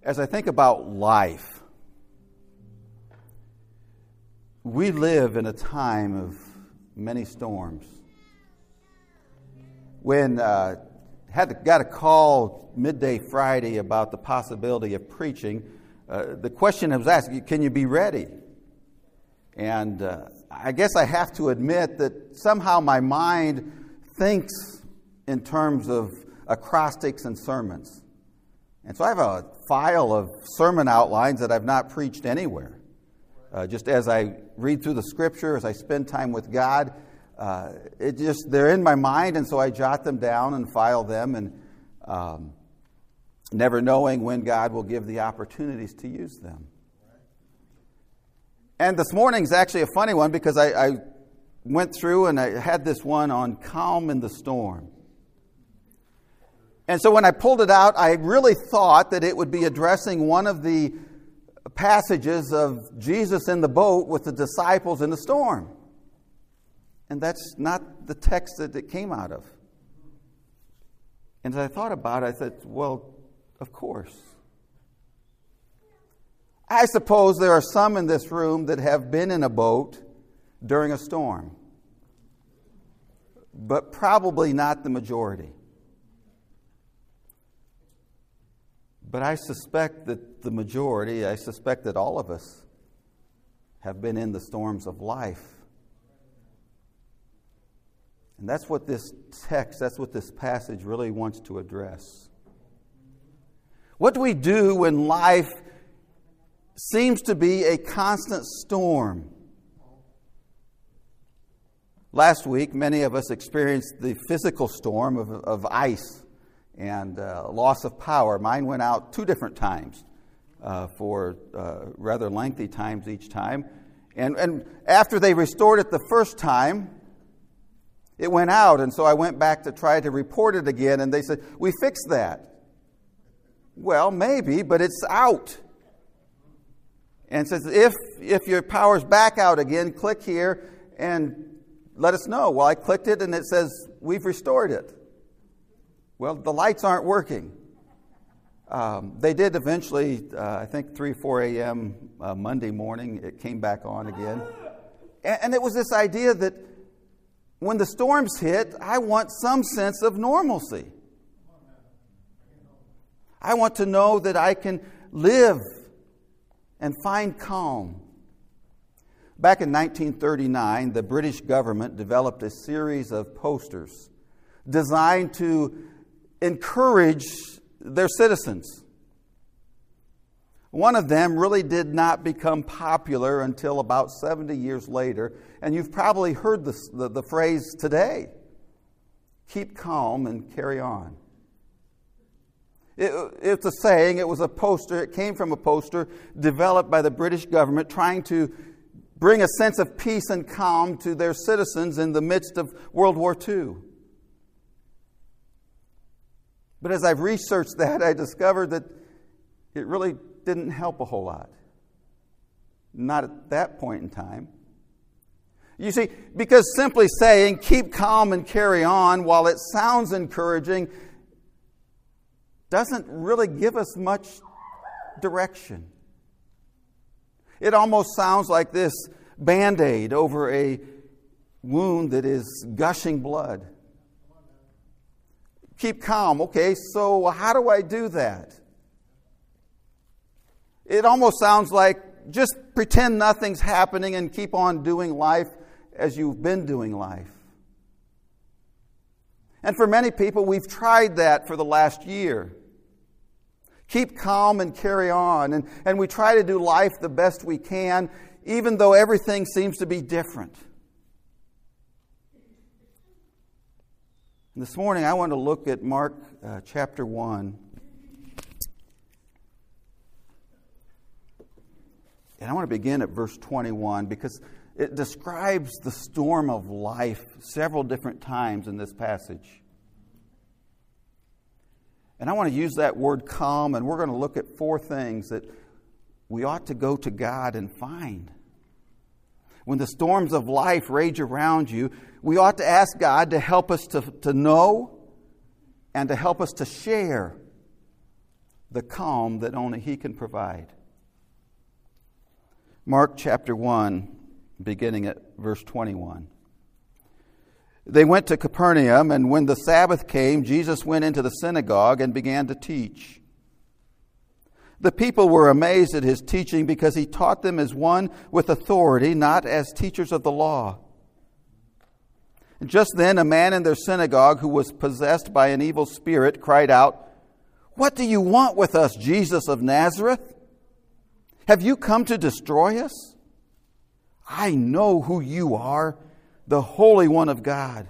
As I think about life, we live in a time of many storms. When got a call midday Friday about the possibility of preaching, the question was asked, can you be ready? And I guess I have to admit that somehow my mind thinks in terms of acrostics and sermons. And so I have a file of sermon outlines that I've not preached anywhere. Just as I read through the Scripture, as I spend time with God, they're in my mind, and so I jot them down and file them, and never knowing when God will give the opportunities to use them. And this morning's actually a funny one because I went through and I had this one on calm in the storm. And so when I pulled it out, I really thought that it would be addressing one of the passages of Jesus in the boat with the disciples in the storm. And that's not the text that it came out of. And as I thought about it, I said, well, of course. I suppose there are some in this room that have been in a boat during a storm, but probably not the majority. But I suspect that I suspect that all of us have been in the storms of life. And that's what this passage really wants to address. What do we do when life seems to be a constant storm? Last week, many of us experienced the physical storm of ice and loss of power. Mine went out 2 different times for rather lengthy times each time. And after they restored it the first time, it went out. And so I went back to try to report it again, and they said, we fixed that. Well, maybe, but it's out. And it says, if your power's back out again, click here and let us know. Well, I clicked it, and it says, we've restored it. Well, the lights aren't working. They did eventually, I think 3, 4 a.m. Monday morning, it came back on again. And it was this idea that when the storms hit, I want some sense of normalcy. I want to know that I can live and find calm. Back in 1939, the British government developed a series of posters designed to encourage their citizens. One of them really did not become popular until about 70 years later, and you've probably heard the phrase today, keep calm and carry on. It's a saying, it was a poster, it came from a poster developed by the British government trying to bring a sense of peace and calm to their citizens in the midst of World War II. But as I've researched that, I discovered that it really didn't help a whole lot. Not at that point in time. You see, because simply saying, keep calm and carry on, while it sounds encouraging, doesn't really give us much direction. It almost sounds like this Band-Aid over a wound that is gushing blood. Keep calm. Okay, so how do I do that? It almost sounds like just pretend nothing's happening and keep on doing life as you've been doing life. And for many people, we've tried that for the last year. Keep calm and carry on. And we try to do life the best we can, even though everything seems to be different. This morning, I want to look at Mark chapter 1. And I want to begin at verse 21 because it describes the storm of life several different times in this passage. And I want to use that word calm, and we're going to look at 4 things that we ought to go to God and find. When the storms of life rage around you, we ought to ask God to help us to know and to help us to share the calm that only He can provide. Mark chapter 1, beginning at verse 21. They went to Capernaum, and when the Sabbath came, Jesus went into the synagogue and began to teach. The people were amazed at his teaching because he taught them as one with authority, not as teachers of the law. And just then a man in their synagogue who was possessed by an evil spirit cried out, "What do you want with us, Jesus of Nazareth? Have you come to destroy us? I know who you are, the Holy One of God."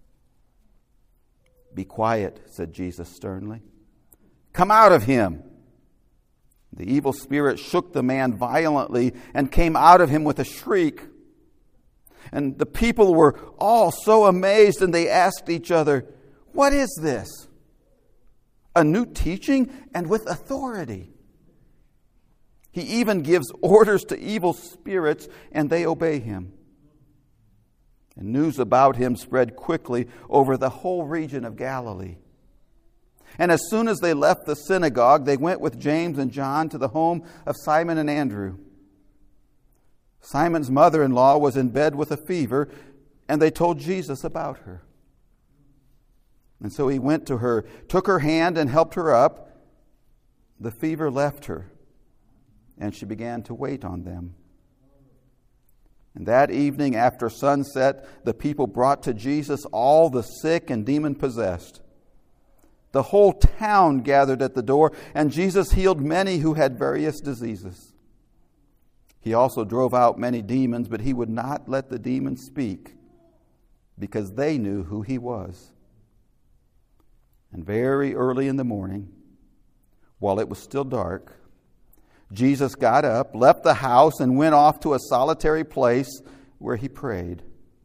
"Be quiet," said Jesus sternly. "Come out of him." The evil spirit shook the man violently and came out of him with a shriek. And the people were all so amazed, and they asked each other, "What is this? A new teaching and with authority. He even gives orders to evil spirits, and they obey him." And news about him spread quickly over the whole region of Galilee. And as soon as they left the synagogue, they went with James and John to the home of Simon and Andrew. Simon's mother-in-law was in bed with a fever, and they told Jesus about her. And so he went to her, took her hand, and helped her up. The fever left her, and she began to wait on them. And that evening, after sunset, the people brought to Jesus all the sick and demon-possessed. The whole town gathered at the door, and Jesus healed many who had various diseases. He also drove out many demons, but he would not let the demons speak, because they knew who he was. And very early in the morning, while it was still dark, Jesus got up, left the house, and went off to a solitary place where he prayed.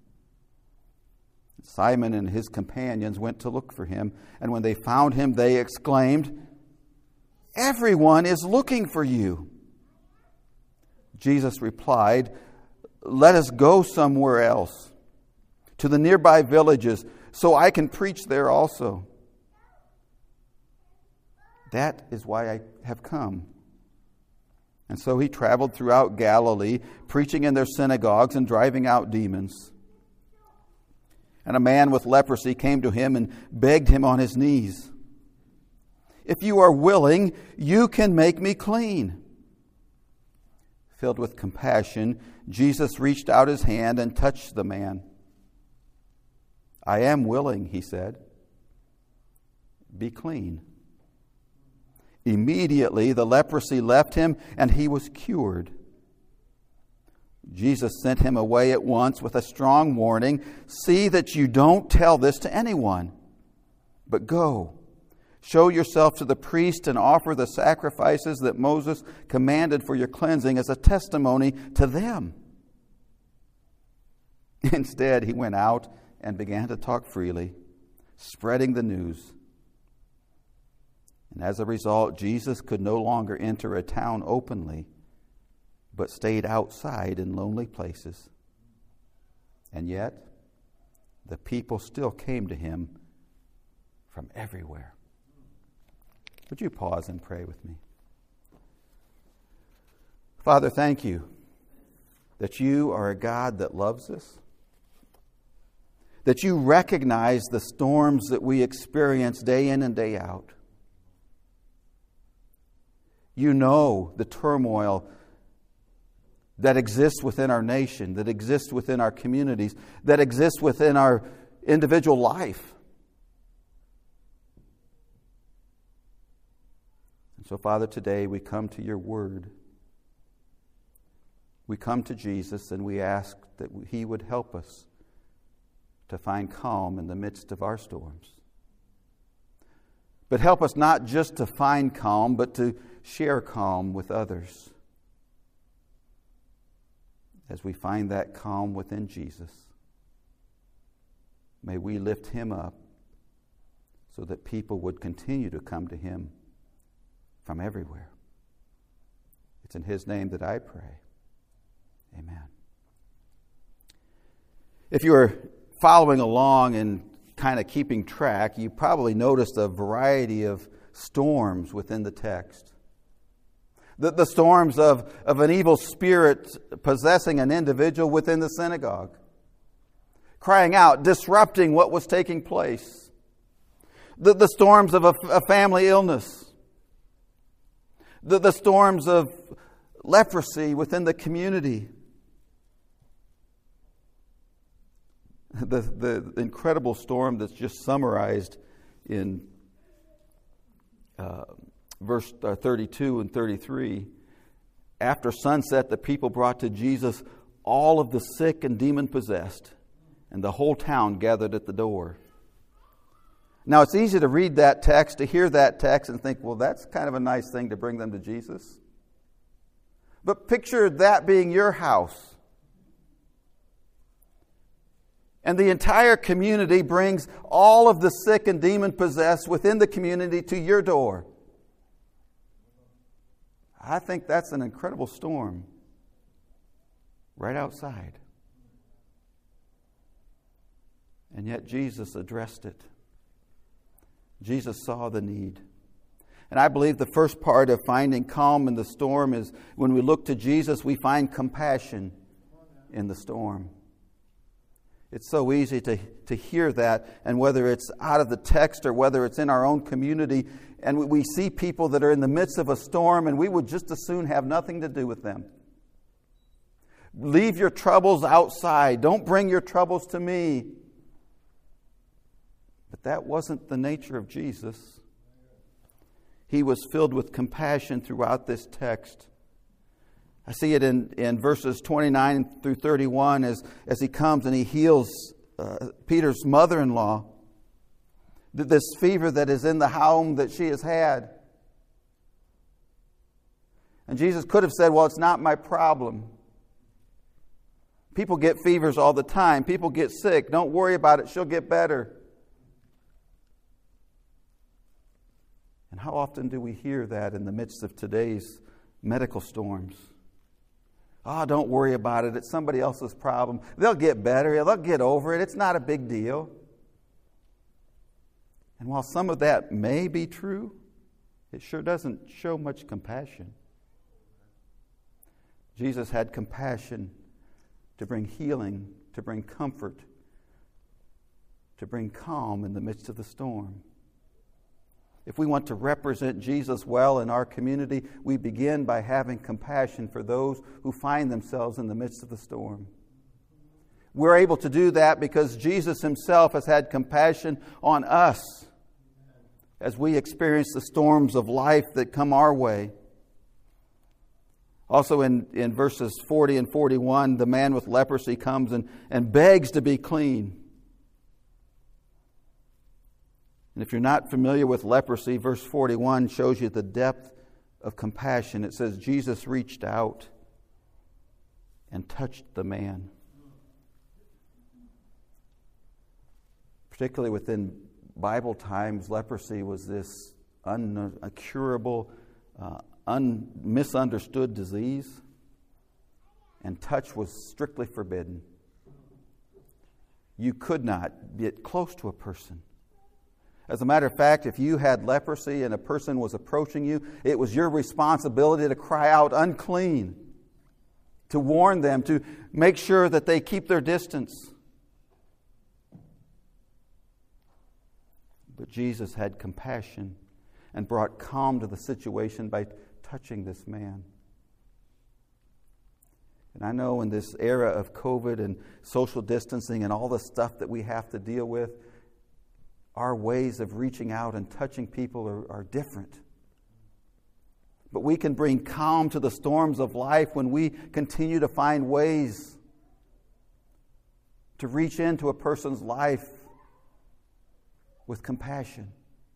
Simon and his companions went to look for him, and when they found him, they exclaimed, "Everyone is looking for you." Jesus replied, "Let us go somewhere else, to the nearby villages, so I can preach there also. That is why I have come." And so he traveled throughout Galilee, preaching in their synagogues and driving out demons. And a man with leprosy came to him and begged him on his knees, "If you are willing, you can make me clean." Filled with compassion, Jesus reached out his hand and touched the man. "I am willing," he said. "Be clean." Immediately the leprosy left him, and he was cured. Jesus sent him away at once with a strong warning, "See that you don't tell this to anyone, but go, show yourself to the priest and offer the sacrifices that Moses commanded for your cleansing as a testimony to them." Instead, he went out and began to talk freely, spreading the news. And as a result, Jesus could no longer enter a town openly, but stayed outside in lonely places. And yet, the people still came to him from everywhere. Would you pause and pray with me? Father, thank you that you are a God that loves us, that you recognize the storms that we experience day in and day out. You know the turmoil that exists within our nation, that exists within our communities, that exists within our individual life. And so, Father, today we come to your word. We come to Jesus and we ask that he would help us to find calm in the midst of our storms. But help us not just to find calm, but to share calm with others. As we find that calm within Jesus, may we lift him up so that people would continue to come to him from everywhere. It's in his name that I pray. Amen. If you're following along and kind of keeping track, you probably noticed a variety of storms within the text. The storms of an evil spirit possessing an individual within the synagogue, crying out, disrupting what was taking place. The storms of a family illness. The storms of leprosy within the community. The incredible storm that's just summarized in verse 32 and 33. After sunset, the people brought to Jesus all of the sick and demon-possessed, and the whole town gathered at the door. Now, it's easy to read that text, to hear that text, and think, well, that's kind of a nice thing to bring them to Jesus. But picture that being your house. And the entire community brings all of the sick and demon-possessed within the community to your door. I think that's an incredible storm right outside. And yet Jesus addressed it. Jesus saw the need. And I believe the first part of finding calm in the storm is when we look to Jesus, we find compassion in the storm. It's so easy to hear that, and whether it's out of the text or whether it's in our own community, and we see people that are in the midst of a storm, and we would just as soon have nothing to do with them. Leave your troubles outside. Don't bring your troubles to me. But that wasn't the nature of Jesus. He was filled with compassion throughout this text. I see it in verses 29 through 31 as he comes and he heals Peter's mother-in-law. This fever that is in the home that she has had. And Jesus could have said, well, it's not my problem. People get fevers all the time. People get sick. Don't worry about it. She'll get better. And how often do we hear that in the midst of today's medical storms? Oh, don't worry about it. It's somebody else's problem. They'll get better. They'll get over it. It's not a big deal. And while some of that may be true, it sure doesn't show much compassion. Jesus had compassion to bring healing, to bring comfort, to bring calm in the midst of the storm. If we want to represent Jesus well in our community, we begin by having compassion for those who find themselves in the midst of the storm. We're able to do that because Jesus himself has had compassion on us as we experience the storms of life that come our way. Also in verses 40 and 41, the man with leprosy comes and begs to be clean. And if you're not familiar with leprosy, verse 41 shows you the depth of compassion. It says, Jesus reached out and touched the man. Particularly within Bible times, leprosy was this incurable, misunderstood disease, and touch was strictly forbidden. You could not get close to a person. As a matter of fact, if you had leprosy and a person was approaching you, it was your responsibility to cry out, unclean, to warn them, to make sure that they keep their distance. But Jesus had compassion and brought calm to the situation by touching this man. And I know in this era of COVID and social distancing and all the stuff that we have to deal with, our ways of reaching out and touching people are different. But we can bring calm to the storms of life when we continue to find ways to reach into a person's life with compassion.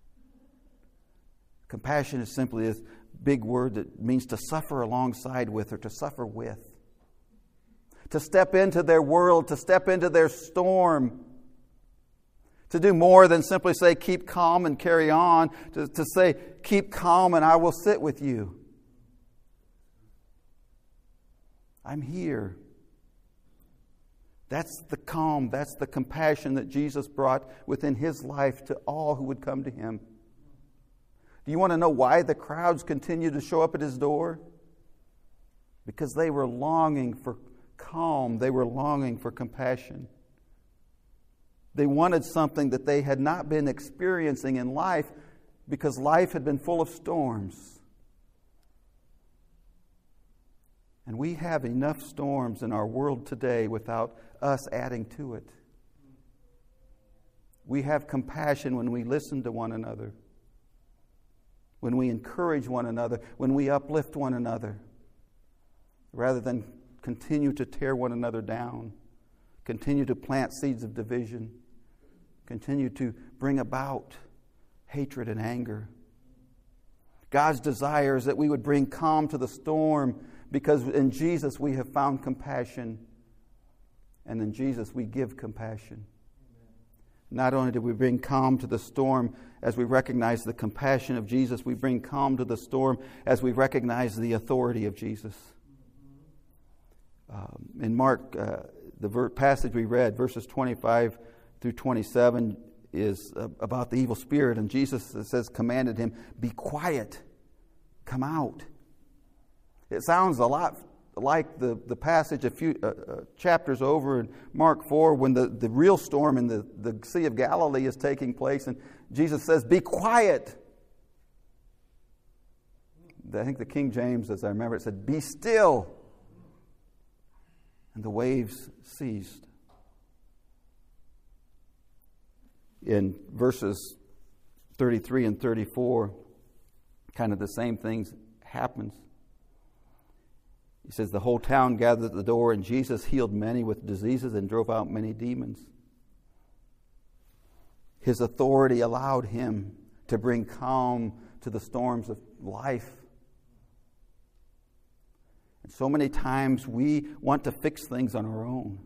Compassion is simply a big word that means to suffer alongside with or to suffer with. To step into their world, to step into their storm. To do more than simply say, keep calm and carry on. To say, keep calm and I will sit with you. I'm here. That's the calm, that's the compassion that Jesus brought within his life to all who would come to him. Do you want to know why the crowds continued to show up at his door? Because they were longing for calm. They were longing for compassion. They wanted something that they had not been experiencing in life because life had been full of storms. And we have enough storms in our world today without us adding to it. We have compassion when we listen to one another, when we encourage one another, when we uplift one another, rather than continue to tear one another down, continue to plant seeds of division, continue to bring about hatred and anger. God's desire is that we would bring calm to the storm, because in Jesus we have found compassion, and in Jesus we give compassion. Not only do we bring calm to the storm as we recognize the compassion of Jesus, we bring calm to the storm as we recognize the authority of Jesus. In Mark, the passage we read, verses 25 through 27, is about the evil spirit. And Jesus, it says, commanded him, "Be quiet, come out." It sounds a lot like the passage a few chapters over in Mark 4 when the real storm in the Sea of Galilee is taking place. And Jesus says, "Be quiet." I think the King James, as I remember it, said, "Be still." And the waves ceased. In verses 33 and 34, kind of the same things happens. He says, "The whole town gathered at the door, and Jesus healed many with diseases and drove out many demons." His authority allowed him to bring calm to the storms of life. And so many times we want to fix things on our own.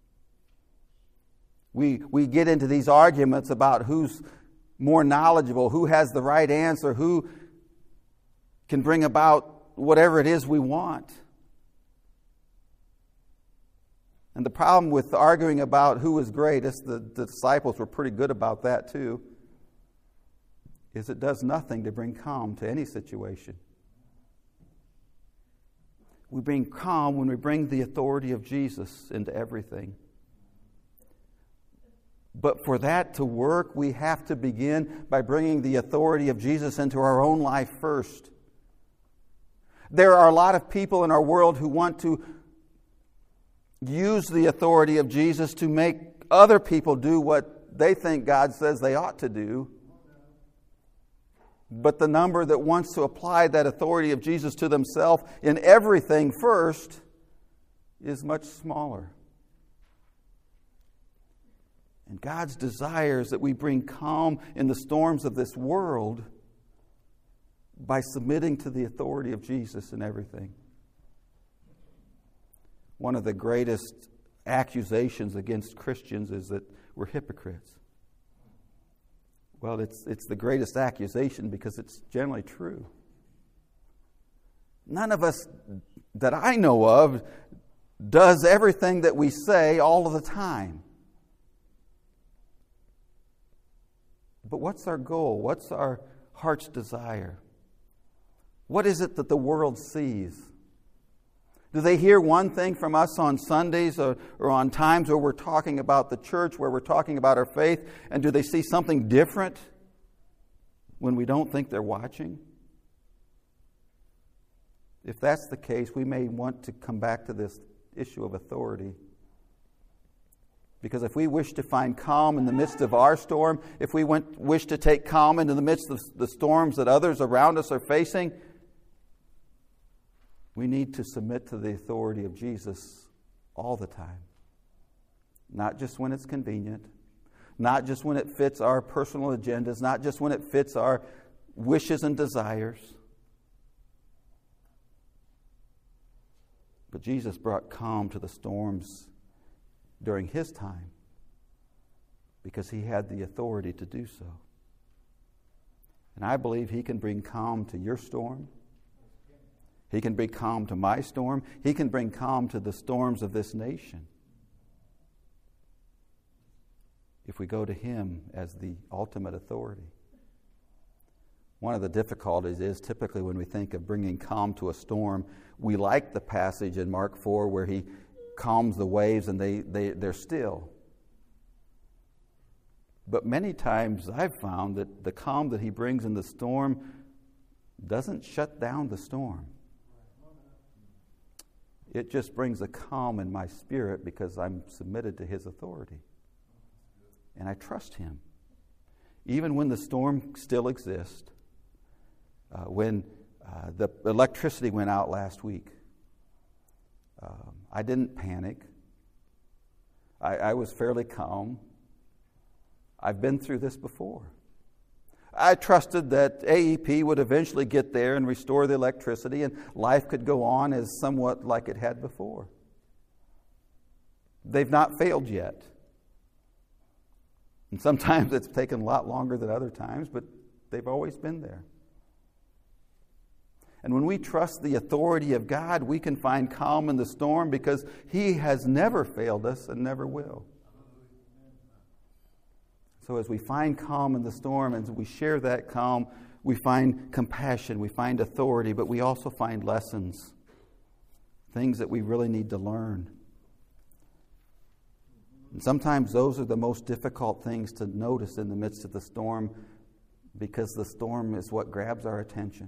We get into these arguments about who's more knowledgeable, who has the right answer, who can bring about whatever it is we want. And the problem with arguing about who is greatest, the disciples were pretty good about that too, is it does nothing to bring calm to any situation. We bring calm when we bring the authority of Jesus into everything. But for that to work, we have to begin by bringing the authority of Jesus into our own life first. There are a lot of people in our world who want to use the authority of Jesus to make other people do what they think God says they ought to do. But the number that wants to apply that authority of Jesus to themselves in everything first is much smaller. And God's desire is that we bring calm in the storms of this world by submitting to the authority of Jesus in everything. One of the greatest accusations against Christians is that we're hypocrites. Well, it's the greatest accusation because it's generally true. None of us that I know of does everything that we say all of the time. But what's our goal? What's our heart's desire? What is it that the world sees? Do they hear one thing from us on Sundays or on times where we're talking about the church, where we're talking about our faith, and do they see something different when we don't think they're watching? If that's the case, we may want to come back to this issue of authority. Because if we wish to find calm in the midst of our storm, if we wish to take calm into the midst of the storms that others around us are facing, we need to submit to the authority of Jesus all the time. Not just when it's convenient, not just when it fits our personal agendas, not just when it fits our wishes and desires. But Jesus brought calm to the storms during his time because he had the authority to do so. And I believe he can bring calm to your storm. He can bring calm to my storm. He can bring calm to the storms of this nation if we go to him as the ultimate authority. One of the difficulties is typically when we think of bringing calm to a storm, we like the passage in Mark 4 where he calms the waves and they're still. But many times I've found that the calm that he brings in the storm doesn't shut down the storm. It just brings a calm in my spirit because I'm submitted to his authority. And I trust him. Even when the storm still exists, when the electricity went out last week, I didn't panic. I was fairly calm. I've been through this before. I trusted that AEP would eventually get there and restore the electricity and life could go on as somewhat like it had before. They've not failed yet. And sometimes it's taken a lot longer than other times, but they've always been there. And when we trust the authority of God, we can find calm in the storm because he has never failed us and never will. So as we find calm in the storm and we share that calm, we find compassion, we find authority, but we also find lessons, things that we really need to learn. And sometimes those are the most difficult things to notice in the midst of the storm because the storm is what grabs our attention.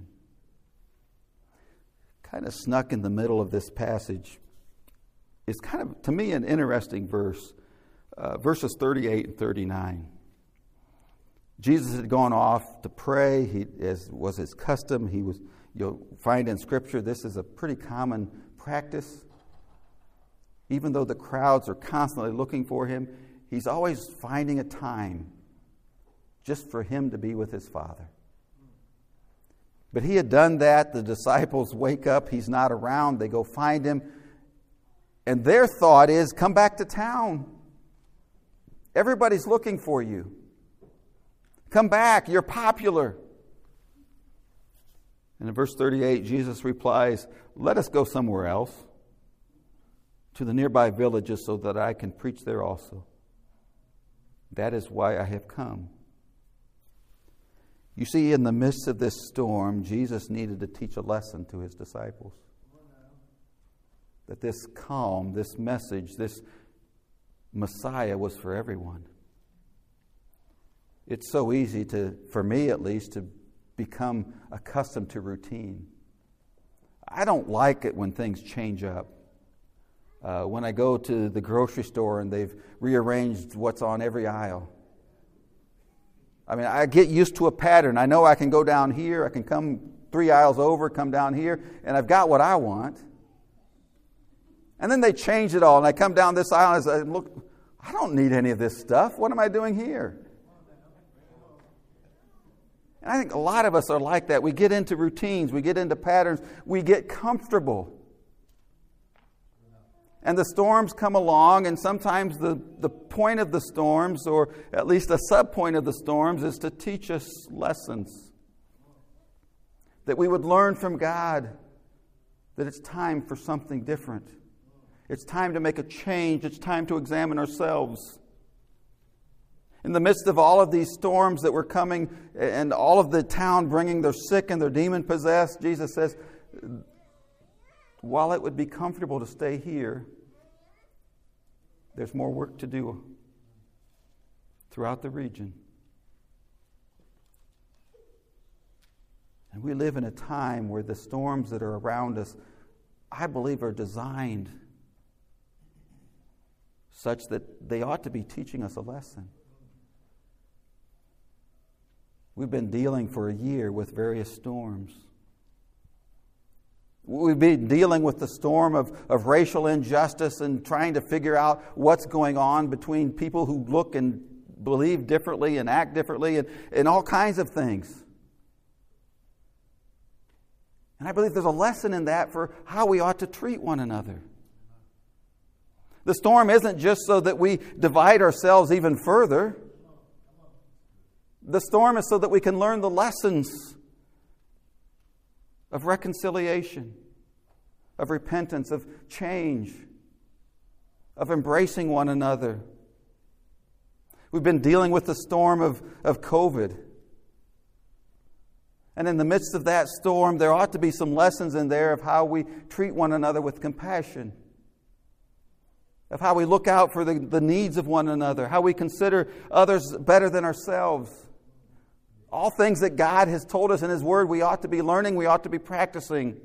Kind of snuck in the middle of this passage is kind of, to me, an interesting verse, verses 38 and 39. Jesus had gone off to pray, as was his custom. You'll find in Scripture this is a pretty common practice. Even though the crowds are constantly looking for him, he's always finding a time just for him to be with his Father. But he had done that. The disciples wake up. He's not around. They go find him. And their thought is, come back to town. Everybody's looking for you. Come back. You're popular. And in verse 38, Jesus replies, let us go somewhere else, to the nearby villages, so that I can preach there also. That is why I have come. You see, in the midst of this storm, Jesus needed to teach a lesson to his disciples. That this calm, this message, this Messiah was for everyone. It's so easy for me at least, to become accustomed to routine. I don't like it when things change up. When I go to the grocery store and they've rearranged what's on every aisle. I mean, I get used to a pattern. I know I can go down here, I can come 3 aisles over, come down here, and I've got what I want. And then they change it all, and I come down this aisle and I say, look, I don't need any of this stuff. What am I doing here? And I think a lot of us are like that. We get into routines, we get into patterns, we get comfortable. And the storms come along, and sometimes the point of the storms, or at least a sub-point of the storms, is to teach us lessons. That we would learn from God that it's time for something different. It's time to make a change. It's time to examine ourselves. In the midst of all of these storms that were coming, and all of the town bringing their sick and their demon-possessed, Jesus says, while it would be comfortable to stay here, there's more work to do throughout the region. And we live in a time where the storms that are around us, I believe, are designed such that they ought to be teaching us a lesson. We've been dealing for a year with various storms. We've been dealing with the storm of racial injustice and trying to figure out what's going on between people who look and believe differently and act differently and all kinds of things. And I believe there's a lesson in that for how we ought to treat one another. The storm isn't just so that we divide ourselves even further. The storm is so that we can learn the lessons of reconciliation, of repentance, of change, of embracing one another. We've been dealing with the storm of COVID. And in the midst of that storm, there ought to be some lessons in there of how we treat one another with compassion, of how we look out for the needs of one another, how we consider others better than ourselves. All things that God has told us in His Word we ought to be learning, we ought to be practicing.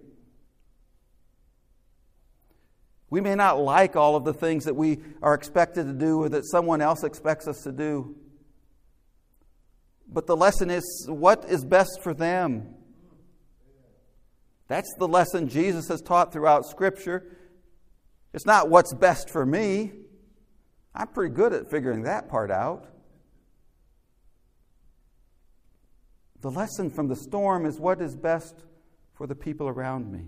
We may not like all of the things that we are expected to do or that someone else expects us to do. But the lesson is, what is best for them? That's the lesson Jesus has taught throughout Scripture. It's not what's best for me. I'm pretty good at figuring that part out. The lesson from the storm is what is best for the people around me.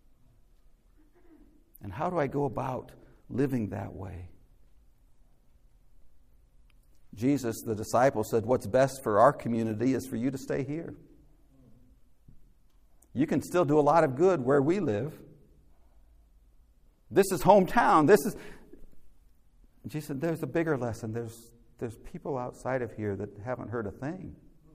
And how do I go about living that way? Jesus, the disciple, said, what's best for our community is for you to stay here. You can still do a lot of good where we live. This is hometown. Jesus said, there's a bigger lesson. There's people outside of here that haven't heard a thing.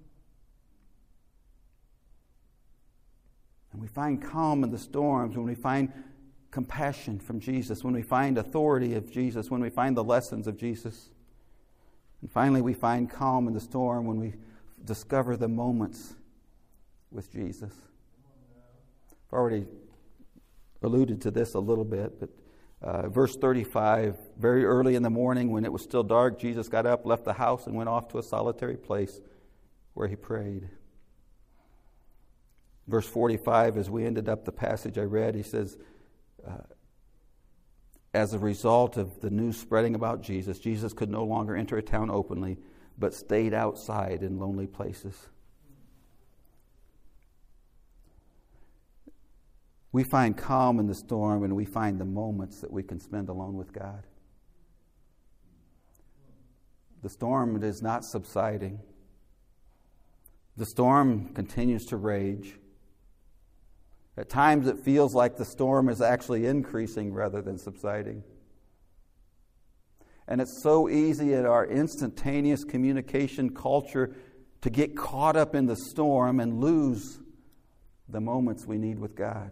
And we find calm in the storms when we find compassion from Jesus, when we find authority of Jesus, when we find the lessons of Jesus. And finally, we find calm in the storm when we discover the moments with Jesus. I've already alluded to this a little bit, but verse 35, very early in the morning when it was still dark, Jesus got up, left the house, and went off to a solitary place where He prayed. Verse 45, as we ended up the passage I read, he says, as a result of the news spreading about Jesus, Jesus could no longer enter a town openly, but stayed outside in lonely places. We find calm in the storm, and we find the moments that we can spend alone with God. The storm is not subsiding. The storm continues to rage. At times it feels like the storm is actually increasing rather than subsiding. And it's so easy in our instantaneous communication culture to get caught up in the storm and lose the moments we need with God.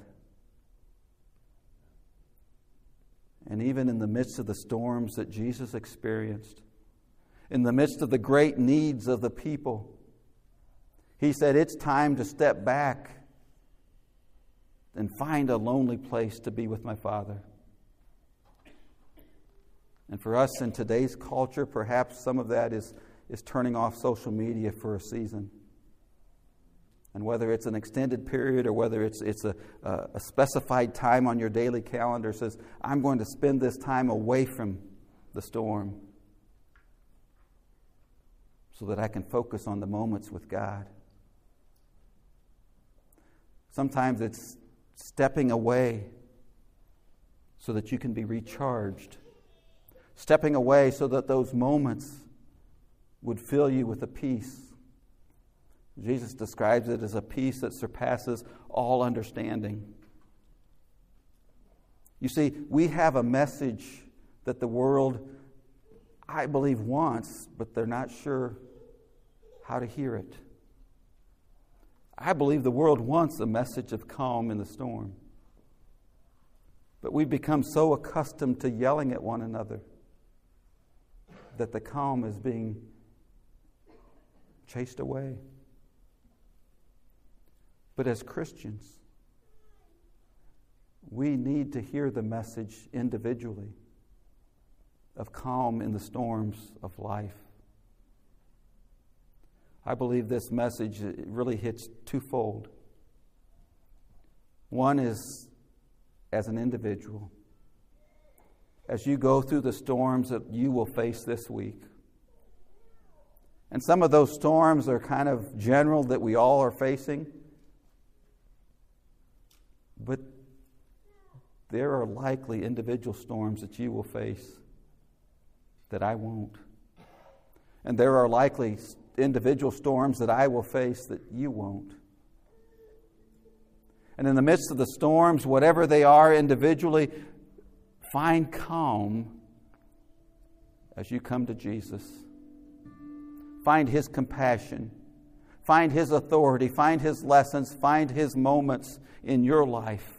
And even in the midst of the storms that Jesus experienced, in the midst of the great needs of the people, He said, it's time to step back and find a lonely place to be with my Father. And for us in today's culture, perhaps some of that is turning off social media for a season. And whether it's an extended period or whether it's a specified time on your daily calendar says, I'm going to spend this time away from the storm so that I can focus on the moments with God. Sometimes it's stepping away so that you can be recharged. Stepping away so that those moments would fill you with a peace. Jesus describes it as a peace that surpasses all understanding. You see, we have a message that the world, I believe, wants, but they're not sure how to hear it. I believe the world wants a message of calm in the storm. But we've become so accustomed to yelling at one another that the calm is being chased away. But as Christians, we need to hear the message individually of calm in the storms of life. I believe this message really hits twofold. One is as an individual. As you go through the storms that you will face this week. And some of those storms are kind of general that we all are facing. But there are likely individual storms that you will face that I won't. And there are likely individual storms that I will face that you won't. And in the midst of the storms, whatever they are individually, find calm as you come to Jesus. Find His compassion. Find His authority, find His lessons, find His moments in your life.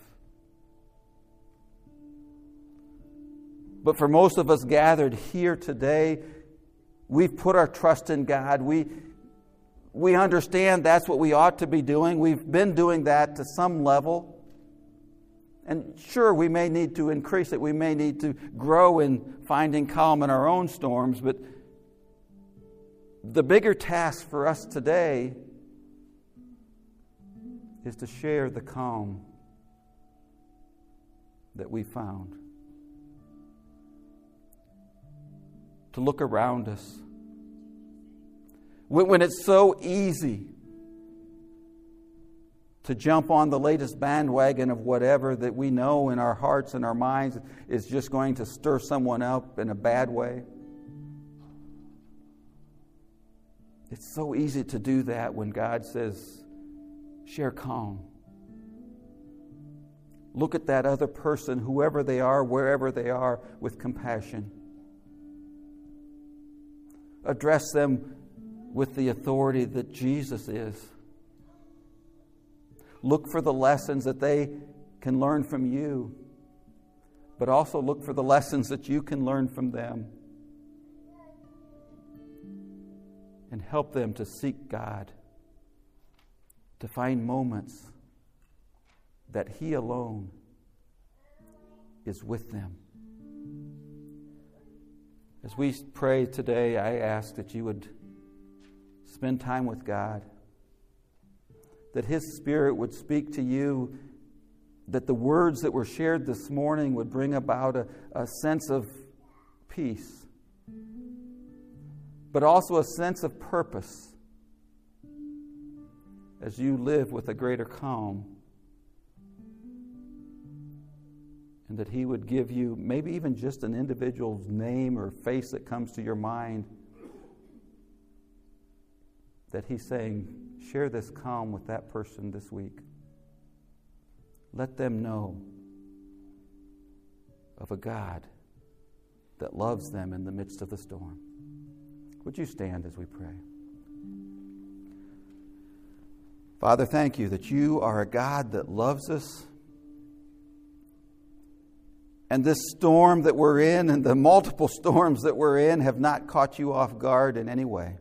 But for most of us gathered here today, we've put our trust in God. We understand that's what we ought to be doing. We've been doing that to some level. And sure, we may need to increase it. We may need to grow in finding calm in our own storms. But the bigger task for us today is to share the calm that we found. To look around us. When it's so easy to jump on the latest bandwagon of whatever that we know in our hearts and our minds is just going to stir someone up in a bad way. It's so easy to do that when God says, share calm. Look at that other person, whoever they are, wherever they are, with compassion. Address them with the authority that Jesus is. Look for the lessons that they can learn from you, but also look for the lessons that you can learn from them. And help them to seek God, to find moments that He alone is with them. As we pray today, I ask that you would spend time with God, that His Spirit would speak to you, that the words that were shared this morning would bring about a sense of peace, but also a sense of purpose as you live with a greater calm. And that He would give you maybe even just an individual's name or face that comes to your mind. That He's saying, share this calm with that person this week. Let them know of a God that loves them in the midst of the storm. Would you stand as we pray? Father, thank you that you are a God that loves us. And this storm that we're in and the multiple storms that we're in have not caught you off guard in any way.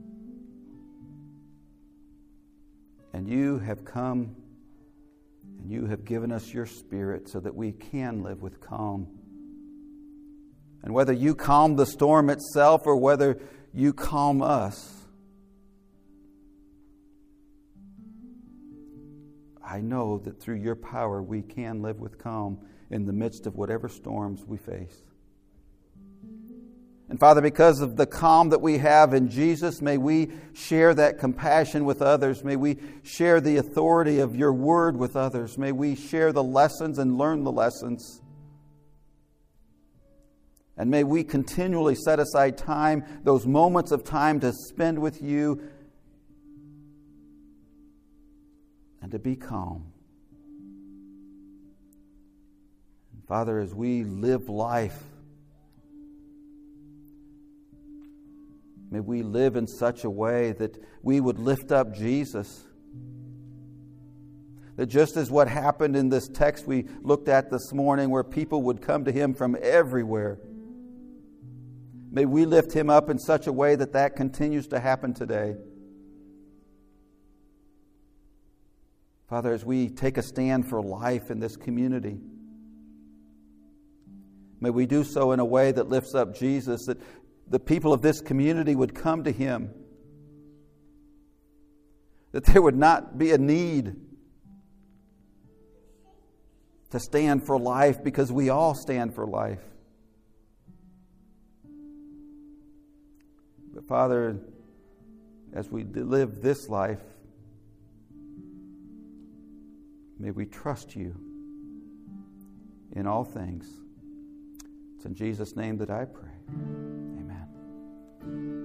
And you have come and you have given us your Spirit so that we can live with calm. And whether you calm the storm itself or whether you calm us, I know that through your power we can live with calm in the midst of whatever storms we face. And Father, because of the calm that we have in Jesus, may we share that compassion with others. May we share the authority of your word with others. May we share the lessons and learn the lessons. And may we continually set aside time, those moments of time to spend with you and to be calm. Father, as we live life, may we live in such a way that we would lift up Jesus. That just as what happened in this text we looked at this morning, where people would come to Him from everywhere, may we lift Him up in such a way that that continues to happen today. Father, as we take a stand for life in this community, may we do so in a way that lifts up Jesus, that the people of this community would come to Him, that there would not be a need to stand for life because we all stand for life. But Father, as we live this life, may we trust you in all things. It's in Jesus' name that I pray. Amen.